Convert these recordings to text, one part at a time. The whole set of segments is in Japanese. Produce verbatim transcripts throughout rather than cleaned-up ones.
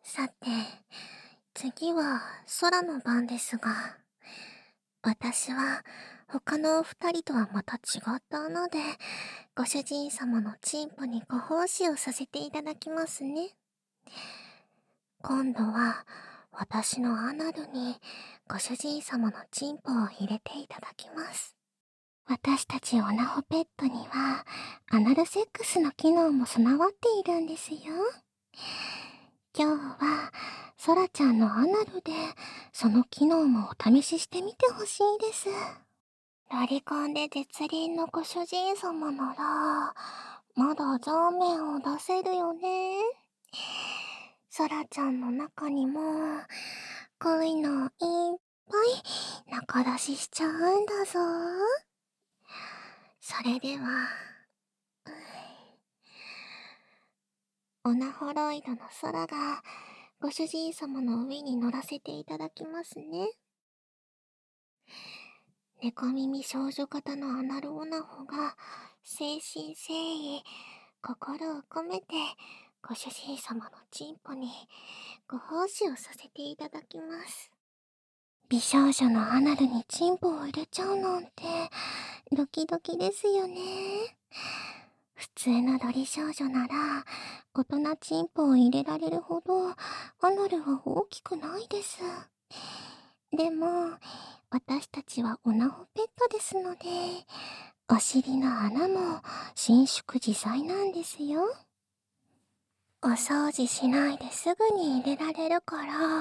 さて、次は空の番ですが、私は他のお二人とはまた違った穴で、ご主人様のチンポにご奉仕をさせていただきますね。今度は私のアナルにご主人様のチンポを入れていただきます。私たちオナホペットにはアナルセックスの機能も備わっているんですよ。今日はソラちゃんのアナルでその機能もお試ししてみてほしいです。ロリコンで絶倫のご主人様ならまだザーメンを出せるよね。ソラちゃんの中にも恋のいっぱい中出ししちゃうんだぞ。それではオナホロイドの空がご主人様の上に乗らせていただきますね。猫耳少女型のアナルオナホが誠心誠意心を込めてご主人様のチンポにご奉仕をさせていただきます。美少女のアナルにチンポを入れちゃうなんてドキドキですよね。普通のドリ少女なら大人チンポを入れられるほどアナルは大きくないです。でも私たちはオナホペットですので、お尻の穴も伸縮自在なんですよ。お掃除しないですぐに入れられるから、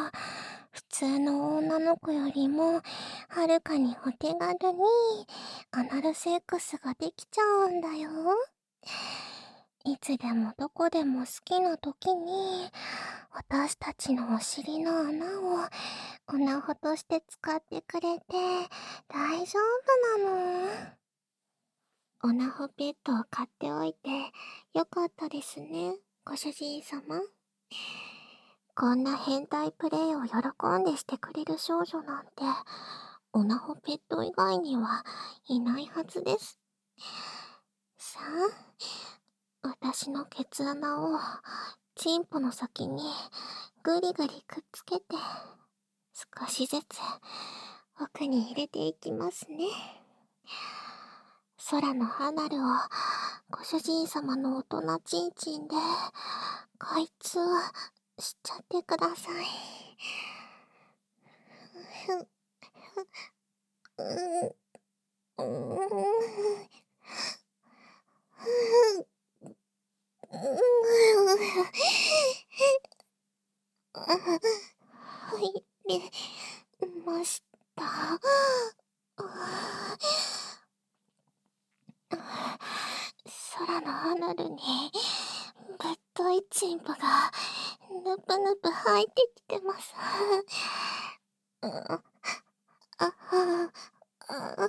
普通の女の子よりもはるかにお手軽にアナルセックスができちゃうんだよ。いつでもどこでも好きな時に私たちのお尻の穴をオナホとして使ってくれて大丈夫なの。オナホペットを買っておいてよかったですね、ご主人様。こんな変態プレイを喜んでしてくれる少女なんてオナホペット以外にはいないはずです。さあ、私のケツ穴をチンポの先にぐりぐりくっつけて少しずつ奥に入れていきますね。空のアナルをご主人様の大人チンチンで開通しちゃってください。ううう入れました。空のアナルにぶっといチンポがぬぷぬぷ入ってきてます。あああ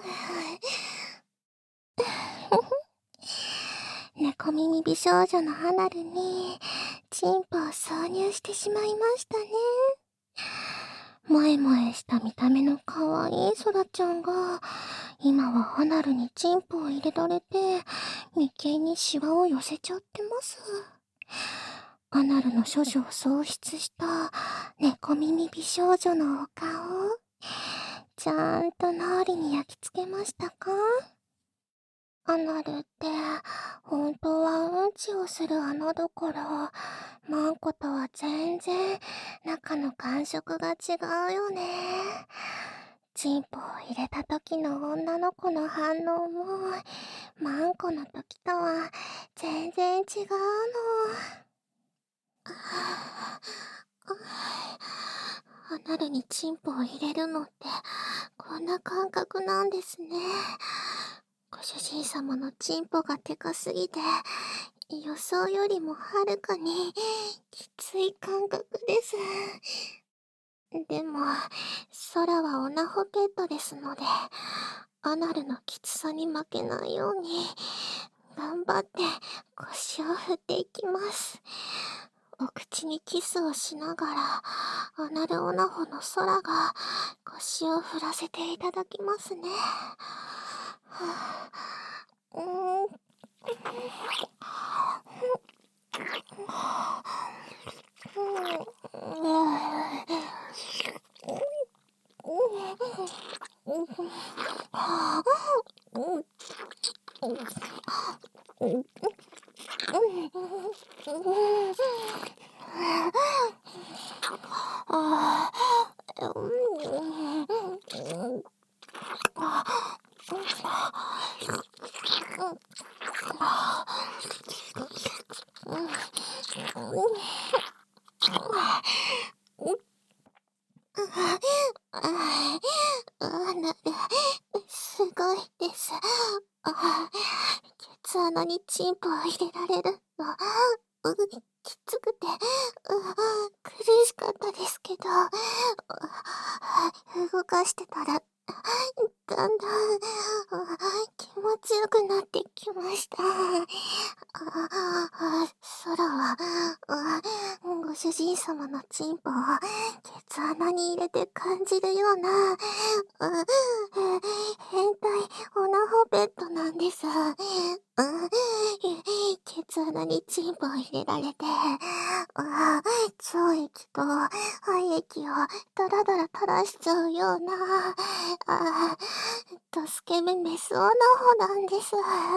猫耳美少女のアナルにチンポを挿入してしまいましたね。萌え萌えした見た目の可愛いソラちゃんが今はアナルにチンポを入れられて眉間にシワを寄せちゃってます。アナルの処女を喪失した猫耳美少女のお顔、ちゃんと脳裏に焼き付けましたか？アナルって本当はうんちをする穴だから、マンコとは全然中の感触が違うよね。チンポを入れた時の女の子の反応もマンコの時とは全然違うの。アナルにチンポを入れるのってこんな感覚なんですね。ご主人様のチンポがでかすぎて予想よりもはるかにきつい感覚です。でも空はオナホペットですので、アナルのきつさに負けないように頑張って腰を振っていきます。お口にキスをしながらアナルオナホの空が腰を振らせていただきますね。はあ、うーんすごいです。あ、ケツ穴にチンポを入れられるの、うきつくて、う苦しかったですけど、動かしてたら、だんだん気持ちよくなってきました。あ、空は、ご主人様のチンポをケツ穴に入れて感じるような、変態オナホベッドなんです。ケツ穴にチンポを入れられて、腸液と肺液をダラダラ垂らしちゃうような、あドスケベメスオナホなんです。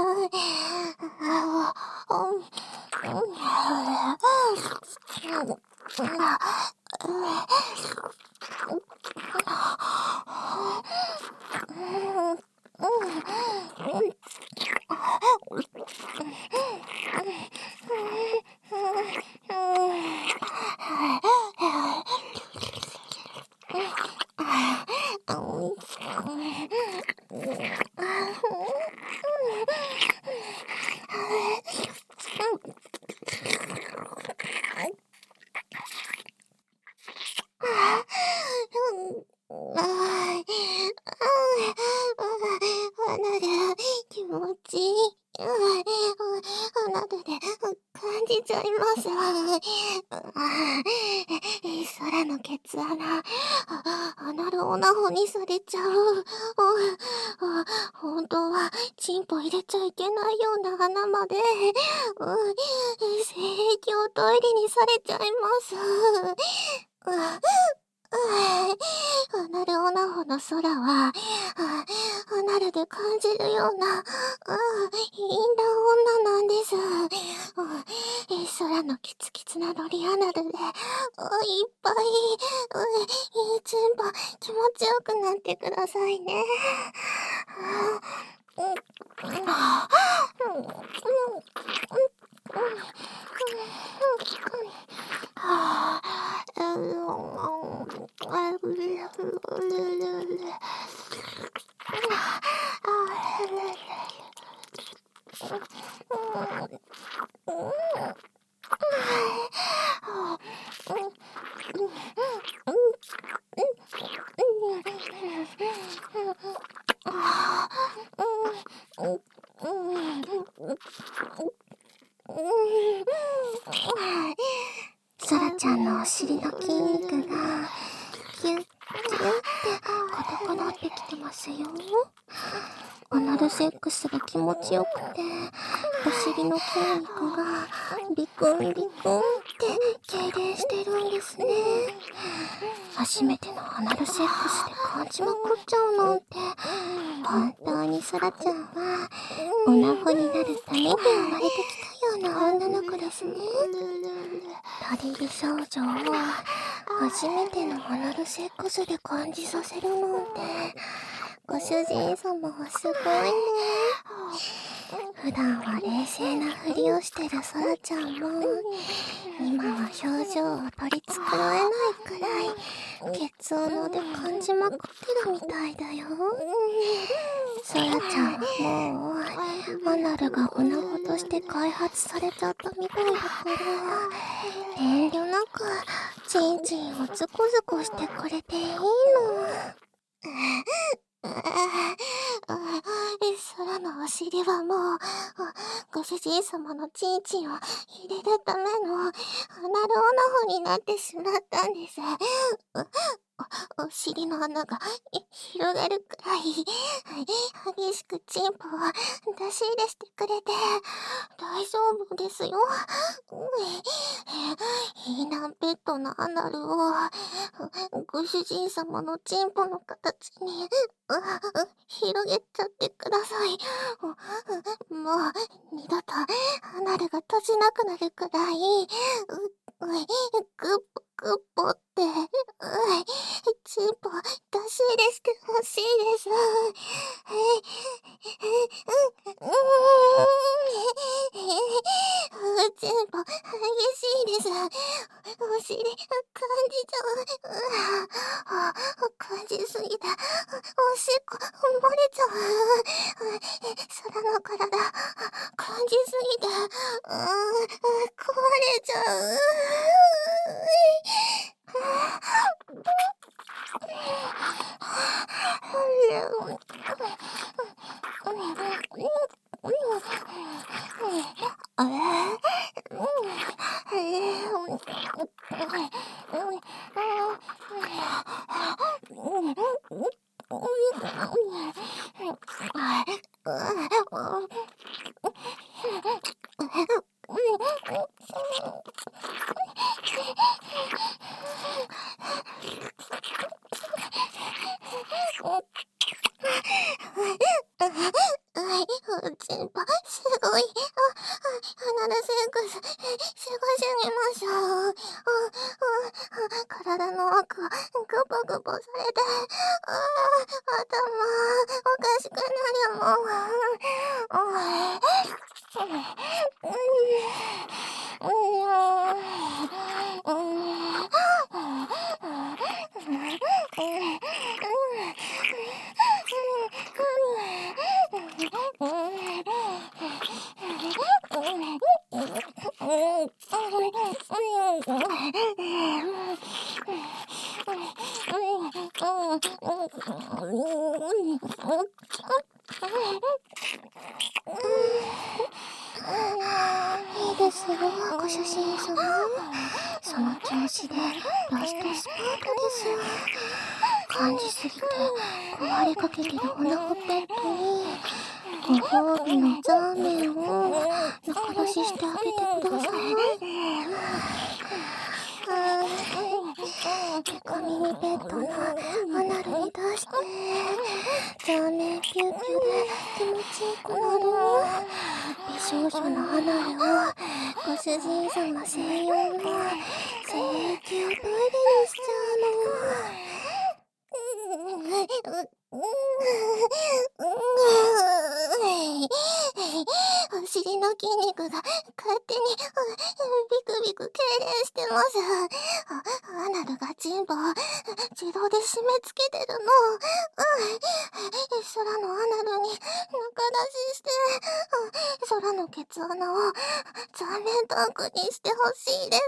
気持ちいい。鼻で感じちゃいます。空のケツ穴、アナルオナホにされちゃう。本当はチンポ入れちゃいけないような穴まで、性癖をトイレにされちゃいます。アナルオナホの空は、アナルで感じるような、インナ女なんです。空のキツキツなロリアナルで、いっぱい、チンポ気持ちよくなってくださいね。ソラちゃんのお尻の筋肉がキュッキュッって硬くなってきてますよ。アナルセックスが気持ちよくて、お尻の筋肉がビクンビクンって痙攣してるんですね。初めてのアナルセックスで感じまくっちゃうなんて、本当にソラちゃんはオナホになるために生まれてきたような女の子ですね。ラリル少女を初めてのアナルセックスで感じさせるなんて、ご主人様はすごいね。普段は冷静なふりをしてるソラちゃんも、今は表情を取り繕えないくらいケツ穴で感じまくってるみたいだよ。ソラちゃんはもうアナルがオナホとして開発されちゃったみたいだから、遠慮なくチンチンをズコズコしてくれていいの。空のお尻はもうご主人様のチンチンを入れるためのアナルオナホになってしまったんです。お、お尻の穴が広がるくらい激しくチンポを出し入れしてくれて大丈夫ですよ。 いいなペットのアナルをご主人様のチンポの形に広げちゃってください。もう二度とアナルが閉じなくなるくらい、う、うい、グッポグッポって、うい、チンポ出し入れしてほしいです。うチンポ激しいです。お尻感じちゃう。う感じすぎておしっこ漏れちゃう。空の体感じすぎてう壊れちゃう。チンポすごい。アナルセックスしごすぎましょう。体の奥をグポグポされて頭おかしくなるもん。いいですよ、ご主人様。その調子でラストスパートですよ。感じすぎて壊れかけてるオナホペットにご褒美のザーメンを仲出ししてあげてください。デカミニペットのアナルに出してザーメンピューピューで気持ちよくなる美少女のアナルをご主人様専用の請求トイレにしちゃうの。お尻の筋肉が勝手にビクビク痙攣してます。アナルがチンポを自動で締め付けてるの。空のアナルに中出しして空のケツ穴をザーメンタンクにしてほしいです。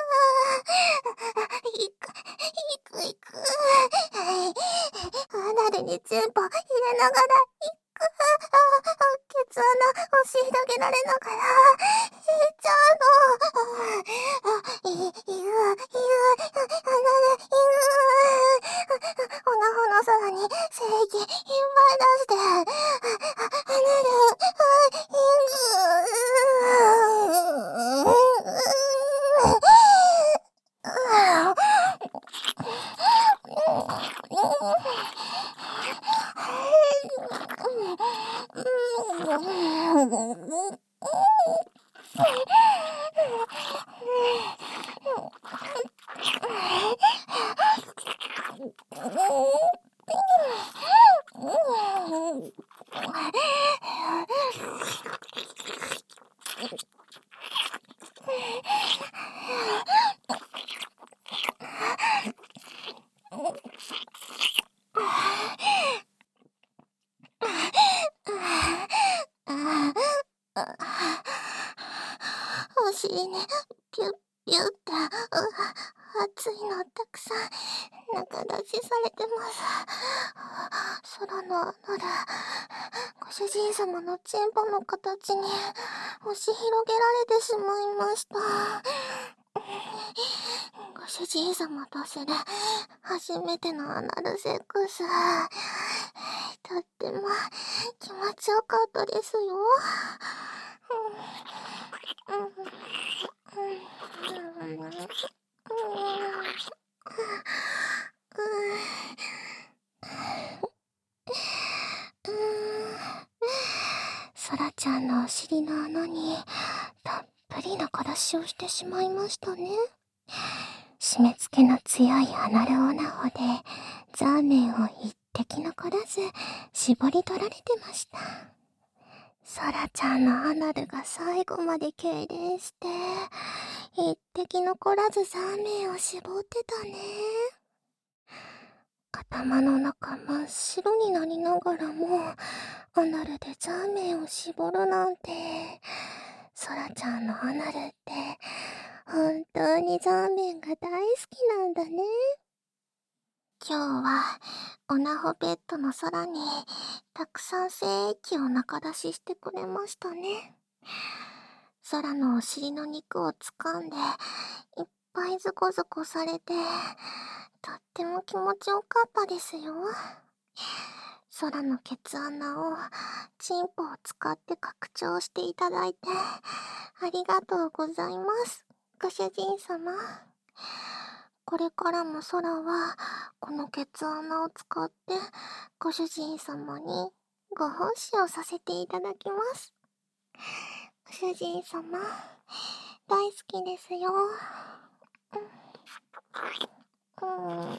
いくいくいくアナルにチンポ入れながらいくケツ穴押し広げられながら引いちゃうの。いい、いく、いく、アナル、いく。オナホの空に精液いっぱい出して、アナル、お尻にピュッピュッって熱いのたくさん中出しされてます。空のアナル、ご主人様のチンポの形に押し広げられてしまいました。ご主人様とする初めてのアナルセックス、とっても気持ちよかったですよ。うんうんうんうんソラちゃんのお尻の穴にたっぷりのからしをしてしまいましたね。締め付けの強いアナルオナホでザーメンを一滴残らず絞り取られてました。ソラちゃんのアナルが最後まで痙攣して一滴残らずザーメンを絞ってたね。頭の中真っ白になりながらもアナルでザーメンを絞るなんて、ソラちゃんのアナルって本当にザーメンが大好きなんだね。今日はオナホベッドの空にたくさん精液を中出ししてくれましたね。空のお尻の肉を掴んでいっぱいズコズコされてとっても気持ちよかったですよ。空のケツ穴をチンポを使って拡張していただいてありがとうございます、ご主人様。これからも空はこのケツ穴を使ってご主人様にご奉仕をさせていただきます。ご主人様、大好きですよ。うん。